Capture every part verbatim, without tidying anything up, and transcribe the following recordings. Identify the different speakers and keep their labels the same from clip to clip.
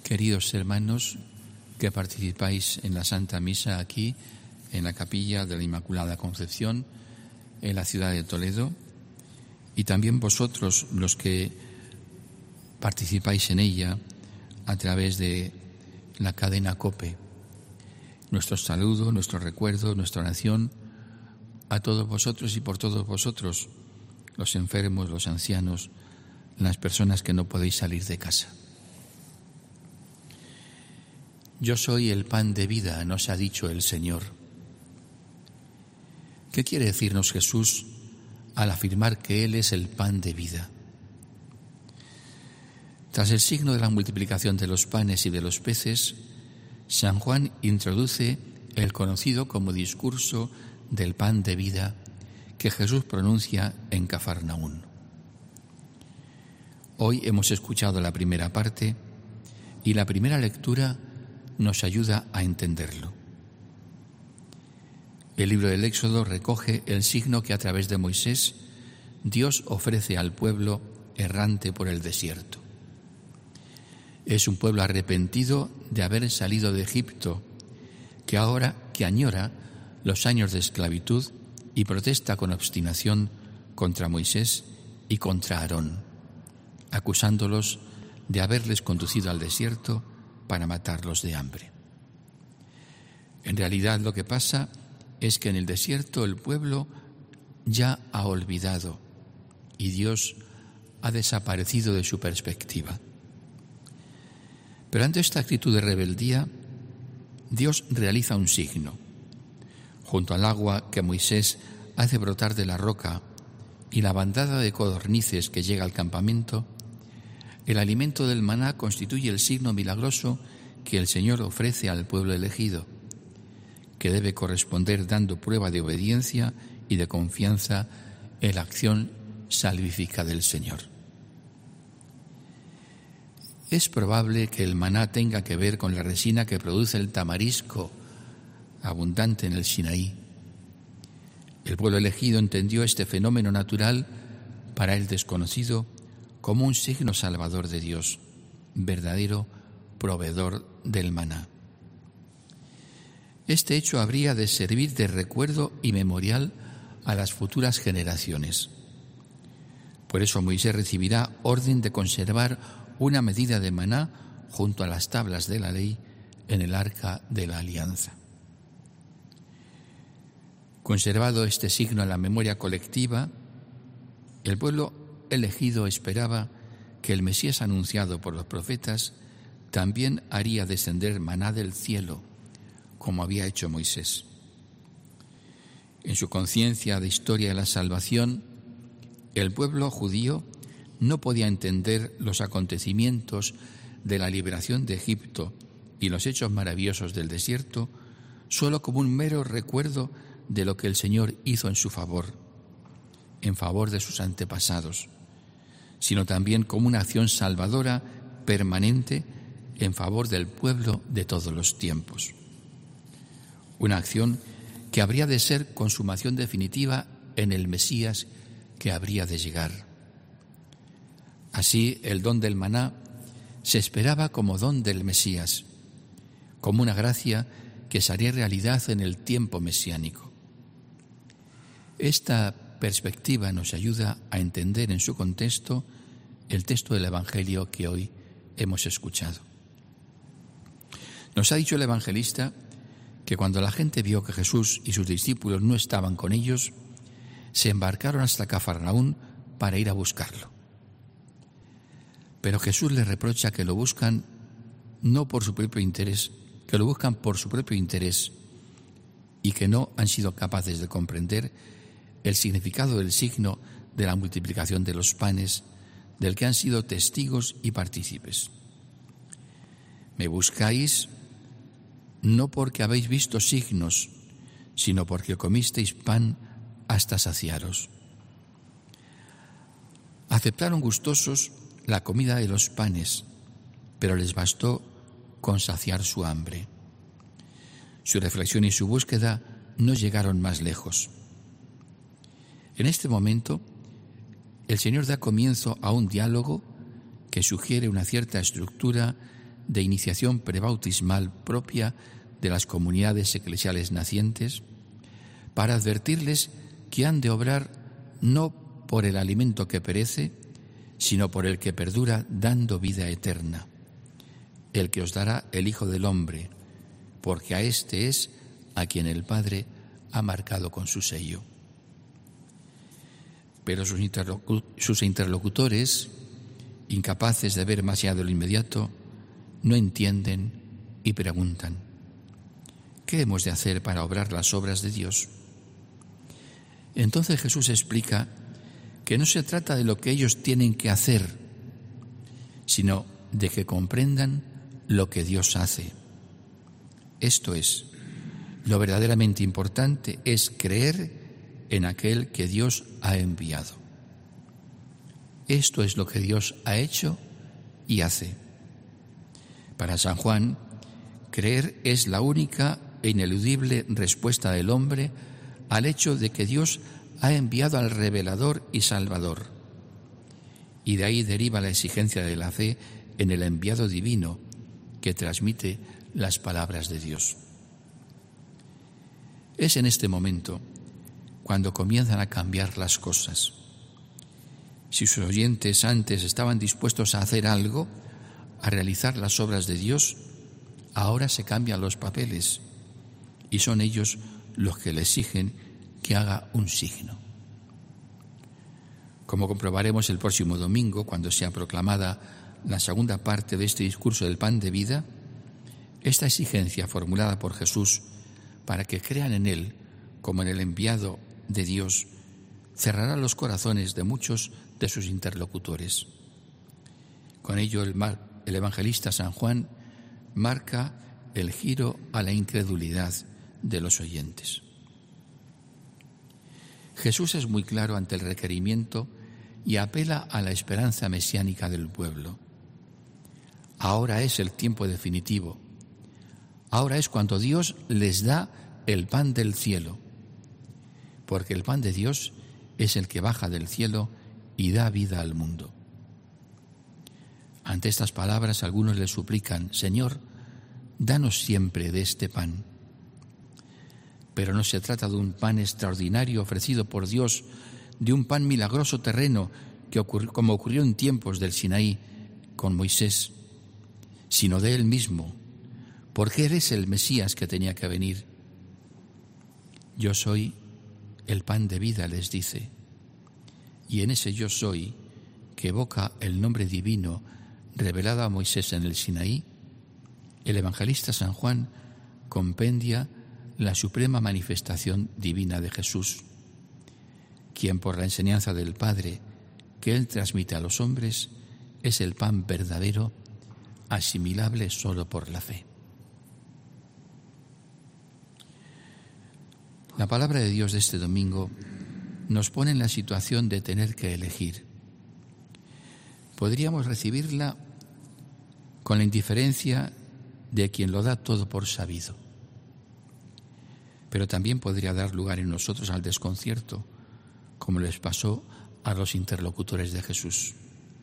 Speaker 1: Queridos hermanos que participáis en la Santa Misa aquí, en la Capilla de la Inmaculada Concepción, en la ciudad de Toledo, y también vosotros los que participáis en ella a través de la cadena COPE. Nuestro saludo, nuestro recuerdo, nuestra oración a todos vosotros y por todos vosotros, los enfermos, los ancianos, las personas que no podéis salir de casa. Yo soy el pan de vida, nos ha dicho el Señor. ¿Qué quiere decirnos Jesús al afirmar que Él es el pan de vida? Tras el signo de la multiplicación de los panes y de los peces, San Juan introduce el conocido como discurso del pan de vida que Jesús pronuncia en Cafarnaún. Hoy hemos escuchado la primera parte y la primera lectura nos ayuda a entenderlo. El libro del Éxodo recoge el signo que a través de Moisés Dios ofrece al pueblo errante por el desierto. Es un pueblo arrepentido de haber salido de Egipto, que ahora que añora los años de esclavitud y protesta con obstinación contra Moisés y contra Aarón, acusándolos de haberles conducido al desierto para matarlos de hambre. En realidad lo que pasa es que en el desierto el pueblo ya ha olvidado y Dios ha desaparecido de su perspectiva. Pero ante esta actitud de rebeldía, Dios realiza un signo. Junto al agua que Moisés hace brotar de la roca y la bandada de codornices que llega al campamento, el alimento del maná constituye el signo milagroso que el Señor ofrece al pueblo elegido, que debe corresponder dando prueba de obediencia y de confianza en la acción salvífica del Señor. Es probable que el maná tenga que ver con la resina que produce el tamarisco, abundante en el Sinaí. El pueblo elegido entendió este fenómeno natural, para el desconocido, como un signo salvador de Dios, verdadero proveedor del maná. Este hecho habría de servir de recuerdo y memorial a las futuras generaciones. Por eso Moisés recibirá orden de conservar una medida de maná junto a las tablas de la ley en el arca de la alianza. Conservado este signo en la memoria colectiva, el pueblo elegido esperaba que el Mesías anunciado por los profetas también haría descender maná del cielo, como había hecho Moisés. En su conciencia de historia de la salvación, el pueblo judío no podía entender los acontecimientos de la liberación de Egipto y los hechos maravillosos del desierto solo como un mero recuerdo de lo que el Señor hizo en su favor, en favor de sus antepasados, sino también como una acción salvadora permanente en favor del pueblo de todos los tiempos. Una acción que habría de ser consumación definitiva en el Mesías que habría de llegar. Así, el don del maná se esperaba como don del Mesías, como una gracia que se haría realidad en el tiempo mesiánico. Esta perspectiva nos ayuda a entender en su contexto el texto del Evangelio que hoy hemos escuchado. Nos ha dicho el evangelista que cuando la gente vio que Jesús y sus discípulos no estaban con ellos, se embarcaron hasta Cafarnaún para ir a buscarlo. Pero Jesús les reprocha que lo buscan no por su propio interés, que lo buscan por su propio interés y que no han sido capaces de comprender el significado del signo de la multiplicación de los panes, del que han sido testigos y partícipes. Me buscáis no porque habéis visto signos, sino porque comisteis pan hasta saciaros. Aceptaron gustosos la comida de los panes, pero les bastó con saciar su hambre. Su reflexión y su búsqueda no llegaron más lejos. En este momento, el Señor da comienzo a un diálogo que sugiere una cierta estructura de iniciación prebautismal propia de las comunidades eclesiales nacientes, para advertirles que han de obrar no por el alimento que perece, sino por el que perdura dando vida eterna, el que os dará el Hijo del Hombre, porque a éste es a quien el Padre ha marcado con su sello. Pero sus, interlocu- sus interlocutores, incapaces de ver más allá de lo inmediato, no entienden y preguntan: ¿qué hemos de hacer para obrar las obras de Dios? Entonces Jesús explica que no se trata de lo que ellos tienen que hacer, sino de que comprendan lo que Dios hace. Esto es, lo verdaderamente importante es creer en aquel que Dios ha enviado. Esto es lo que Dios ha hecho y hace. Para San Juan, creer es la única e ineludible respuesta del hombre al hecho de que Dios ha enviado al revelador y salvador. Y de ahí deriva la exigencia de la fe en el enviado divino que transmite las palabras de Dios. Es en este momento cuando comienzan a cambiar las cosas. Si sus oyentes antes estaban dispuestos a hacer algo, a realizar las obras de Dios, ahora se cambian los papeles y son ellos los que le exigen que haga un signo. Como comprobaremos el próximo domingo, cuando sea proclamada la segunda parte de este discurso del pan de vida, esta exigencia formulada por Jesús para que crean en Él como en el enviado de Dios cerrará los corazones de muchos de sus interlocutores. Con ello el, mar, el evangelista San Juan marca el giro a la incredulidad de los oyentes. Jesús es muy claro ante el requerimiento y apela a la esperanza mesiánica del pueblo. Ahora es el tiempo definitivo. Ahora es cuando Dios les da el pan del cielo, porque el pan de Dios es el que baja del cielo y da vida al mundo. Ante estas palabras algunos le suplican: Señor, danos siempre de este pan. Pero no se trata de un pan extraordinario ofrecido por Dios, de un pan milagroso terreno que ocurrió, como ocurrió en tiempos del Sinaí con Moisés, sino de Él mismo, porque Él es el Mesías que tenía que venir. Yo soy el pan de vida, les dice, y en ese yo soy, que evoca el nombre divino revelado a Moisés en el Sinaí, el evangelista San Juan compendia la suprema manifestación divina de Jesús, quien por la enseñanza del Padre que Él transmite a los hombres es el pan verdadero, asimilable solo por la fe. La palabra de Dios de este domingo nos pone en la situación de tener que elegir. Podríamos recibirla con la indiferencia de quien lo da todo por sabido, pero también podría dar lugar en nosotros al desconcierto, como les pasó a los interlocutores de Jesús.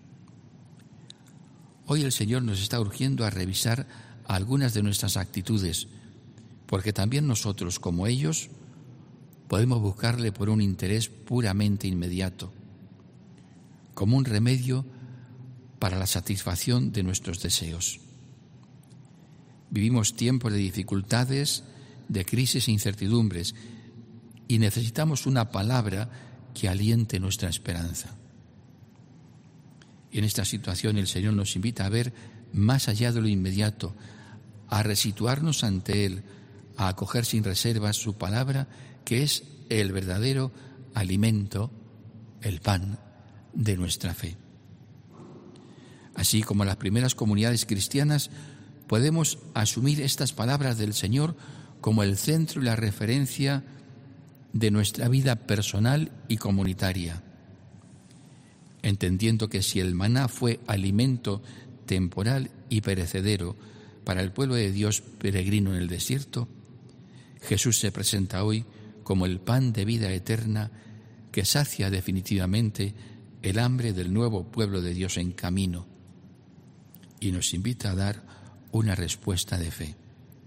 Speaker 1: Hoy el Señor nos está urgiendo a revisar algunas de nuestras actitudes, porque también nosotros, como ellos, podemos buscarle por un interés puramente inmediato, como un remedio para la satisfacción de nuestros deseos. Vivimos tiempos de dificultades, de crisis e incertidumbres, y necesitamos una palabra que aliente nuestra esperanza. Y en esta situación el Señor nos invita a ver más allá de lo inmediato, a resituarnos ante Él, a acoger sin reservas su palabra, que es el verdadero alimento, el pan de nuestra fe. Así como las primeras comunidades cristianas, podemos asumir estas palabras del Señor como el centro y la referencia de nuestra vida personal y comunitaria, entendiendo que si el maná fue alimento temporal y perecedero para el pueblo de Dios peregrino en el desierto, Jesús se presenta hoy como el pan de vida eterna que sacia definitivamente el hambre del nuevo pueblo de Dios en camino y nos invita a dar una respuesta de fe.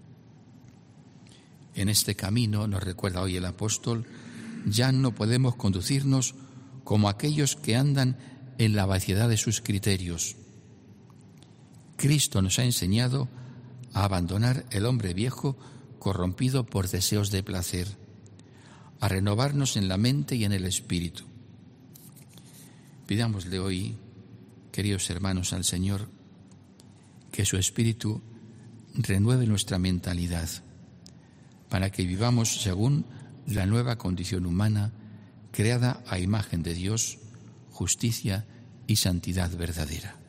Speaker 1: En este camino, nos recuerda hoy el apóstol, ya no podemos conducirnos como aquellos que andan en la vaciedad de sus criterios. Cristo nos ha enseñado a abandonar el hombre viejo corrompido por deseos de placer, a renovarnos en la mente y en el espíritu. Pidámosle hoy, queridos hermanos, al Señor, que su espíritu renueve nuestra mentalidad, para que vivamos según la nueva condición humana creada a imagen de Dios, justicia y santidad verdadera.